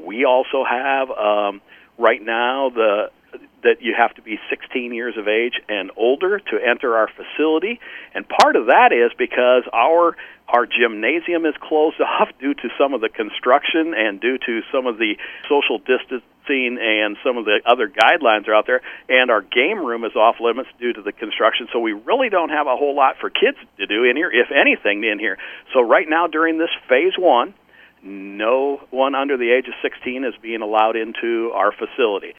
We also have right now that you have to be 16 years of age and older to enter our facility, and part of that is because our gymnasium is closed off due to some of the construction and due to some of the social distancing and some of the other guidelines are out there, and our game room is off limits due to the construction, so we really don't have a whole lot for kids to do in here, if anything, in here. So right now during this phase 1, no one under the age of 16 is being allowed into our facility.